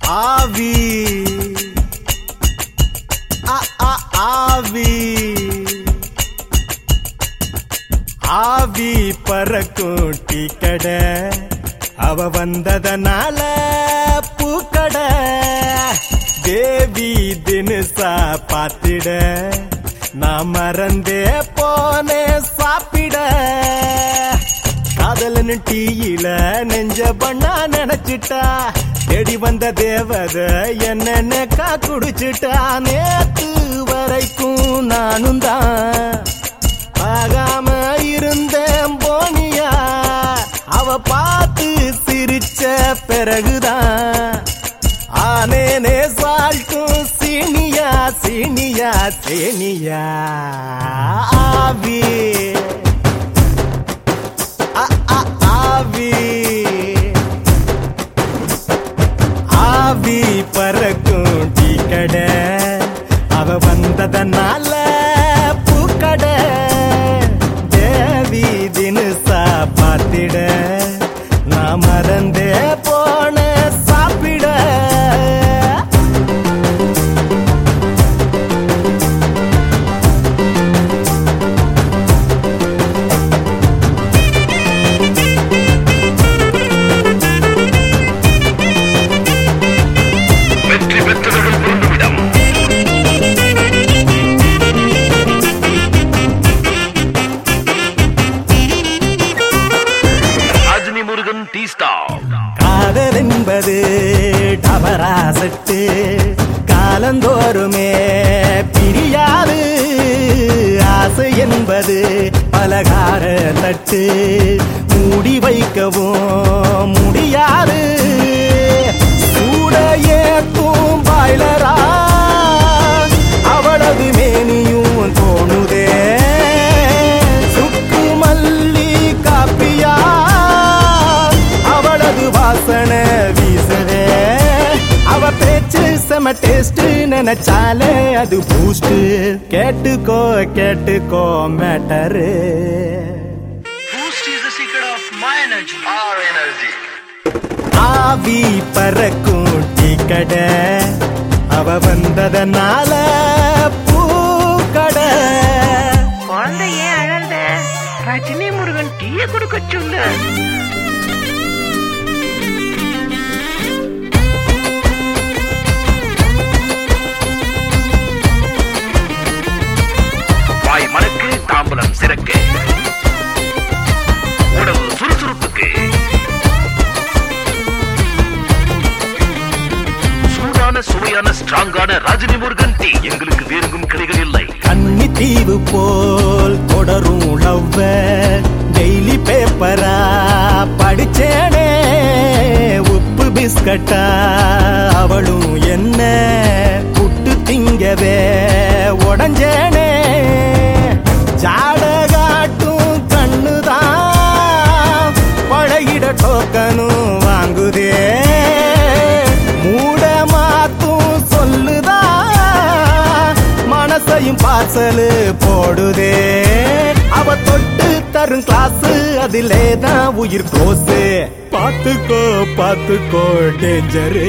ஆவி ஆவி ஆவி பறக்கும் டீ கடை அவ வந்ததனால பூக்கடை தேவி தினுசா பாத்திட நான் மறந்தே போனே சாப்பிட காதலன்னு டீயில நெஞ்ச பண்ணா நினைச்சிட்டா தேடி வந்த தேவத என்னென்னக்கா குடிச்சிட்டா நேத்து வரைக்கும் நானும் தான் ஆகாம இருந்தேன் போனியா அவ பார்த்து சிரிச்ச பிறகுதான் ஆனேனே சால்ட்டும் சீனியா சீனியா சீனியா ஆவி ஆவி ஆவி பறக்கும் டீ கடை அவ வந்ததனால பூக்கடை தேவி தினுசா பார்த்திட நான் மறந்தே போன சாப்பிட காதல் என்பது டபராசட்டு காலந்தோறுமே பிரியாது ஆசை என்பது பலகார தட்டு மூடி வைக்கவும் முடியாது சூடையே பாய்லரா அவளது மேனியும் தோணுதே சுக்கு மல்லி காப்பியா வாசனை வீசவே அவ பேச்சு செம டேஸ்ட் நினைச்சாலே அது பூஸ்ட் கேட்டுக்கோ கேட்டுக்கோ matter Boost is the secret of my energy. Our energy. ஆவி பறக்கும் டீ கடை அவ வந்ததனால பூக்கடை குழந்தை ஏன் அழல்த ரஜினி முருகன் டீயை கொடுக்க சொல்லு மனக்கு தாம்பலம் சிறக்கு உடவு சுறுசுறுப்புக்கு சூடான சுவையான ஸ்ட்ராங்கான ரஜினி முருகன் டீ எங்களுக்கு வேறுங்கும் கிடைகள் இல்லை கன்னி தீவு போல் தொடரும் லவ்வ டெய்லி பேப்பரா படிச்சேனே உப்பு பிஸ்கட்டா அவளும் என்ன புட்டு திங்கவே உடஞ்சேனே ஜாடகாட்டும் கண்ணுதான் பழகிட டோக்கனும் வாங்குதே மூட மாத்தும் சொல்லுதா மனசையும் பார்சலு போடுதே அவ தொட்டு தரும் கிளாஸ் அதிலேதான் உயிர் கோசு பாத்துக்கோ பாத்துக்கோ டேஞ்சரு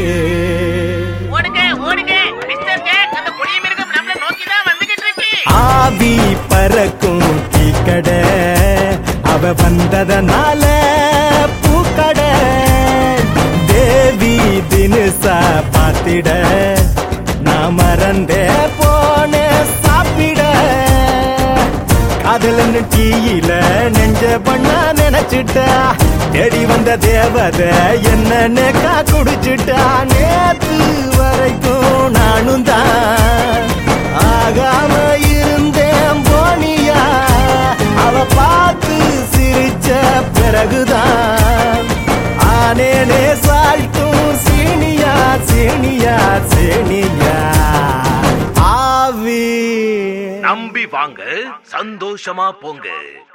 ஆவி பறக்கும் டீ கடை அவ வந்ததனால பூக்கடை தேவி தினுசா பார்த்திட நான் மறந்தே போன சாப்பிட காதலன்னு டீயில நெஞ்ச பண்ணா நினைச்சிட்டா தேடி வந்த தேவத என்னென்னக்கா குடிச்சிட்டா நேத்து வரைக்கும் நானும் தான் ஆகாம இருந்தேன் போனியா அவ பார்த்து சிரிச்ச பிறகுதான் ஆனேனே சால்ட்டும் சீனியா சீனியா சீனியா ஆவி நம்பி வாங்க சந்தோஷமா போங்க.